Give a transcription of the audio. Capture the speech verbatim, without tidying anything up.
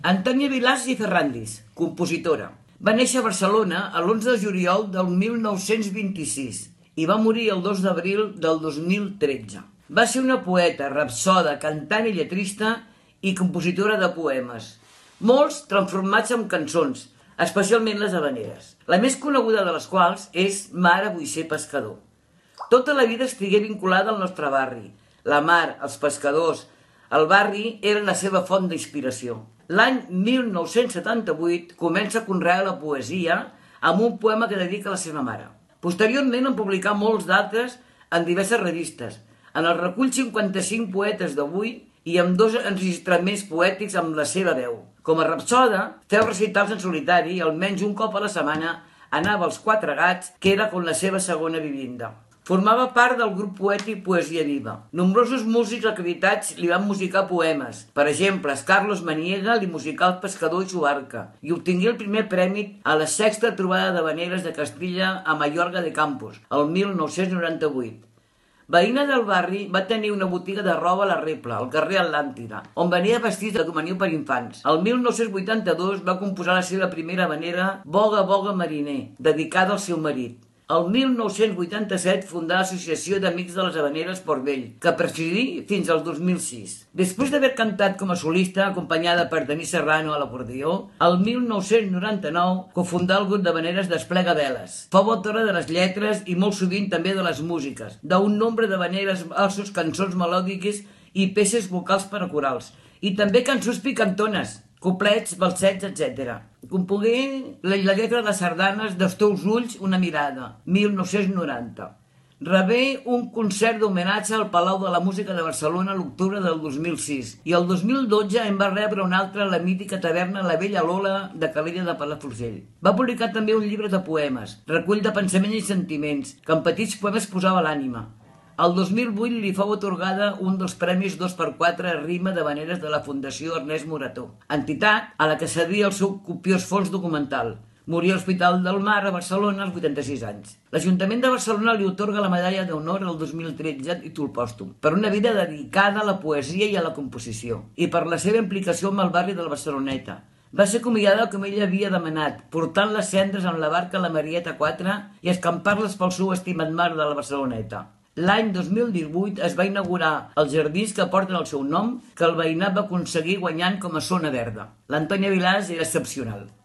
Antònia Vilàs i Ferrandis, compositora. Va néixer a Barcelona l'onze de juliol del mil nou-cents vint-i-sis i va morir el dos d'abril del dos mil tretze. Va ser una poeta, rapsoda, cantant i lletrista i compositora de poemes, molts transformats en cançons, especialment les havaneres, la més coneguda de les quals és Mare vull ser pescador. Tota la vida estigué vinculada al nostre barri. La mar, els pescadors, el barri eren la seva font d'inspiració. L'any mil nou-cents setanta-vuit comença a conrear la poesia amb un poema que dedica a la seva mare. Posteriorment en publicà molts d'altres en diverses revistes, en el recull cinquanta-cinc poetes d'avui i amb dos enregistraments poètics amb la seva veu. Com a rapsoda, feu recitals en solitari i almenys un cop a la setmana anava als Quatre Gats, que era com la seva segona vivinda. Formava part del grup poètic Poesia Viva. Nombrosos músics acreditats li van musicar poemes. Per exemple, Carlos Maniega li musicà El pescador i su barca i obtingué el primer premi a la sexta trobada d'havaneres de Castilla a Mallorca de Campos, el mil nou-cents noranta-vuit. Veïna del barri, va tenir una botiga de roba a la Repla, al carrer Atlàntida, on venia vestits de juvenil per infants. El mil nou-cents vuitanta-dos va composar la seva primera havanera Boga, boga, mariner, dedicada al seu marit. El mil nou-cents vuitanta-set fundà l'Associació d'Amics de les Havaneres Port Vell, que presidí fins al dos mil sis. Després d'haver cantat com a solista, acompanyada per Denis Serrano a l'acordió, el mil nou-cents noranta-nou cofundà el grup d'havaneres Desplega Veles. Fou autora de les lletres i molt sovint també de les músiques, d'un nombre d'havaneres, versos, cançons melòdiques i peces vocals per a corals, i també cançons picantones, coplets, balsets, etcètera. Compongué la lletra de sardanes dels teus ulls una mirada, mil nou-cents noranta. Rebé un concert d'homenatge al Palau de la Música de Barcelona l'octubre del dos mil sis i el dos mil dotze en va rebre un altre a la mítica taverna La Vella Lola de Calella de Palafrugell. Va publicar també un llibre de poemes, recull de pensaments i sentiments, que en petits poemes posava l'ànima. El dos mil vuit li fou atorgada un dels premis dos per quatre Rima d'Havaneres de la Fundació Ernest Morató, entitat a la que cedia el seu copiós fons documental. Morí a l'Hospital del Mar a Barcelona als vuitanta-sis anys. L'Ajuntament de Barcelona li atorga la medalla d'honor el dos mil tretze, títol pòstum, per una vida dedicada a la poesia i a la composició, i per la seva implicació amb el barri de la Barceloneta. Va ser acomiadada com ella havia demanat, portant les cendres amb la barca a la Marieta quatre i escampar-les pel seu estimat mar de la Barceloneta. L'any dos mil divuit es va inaugurar els jardins que porten el seu nom, que el veïnat va aconseguir guanyant com a zona verda. L'Antònia Vilàs era excepcional.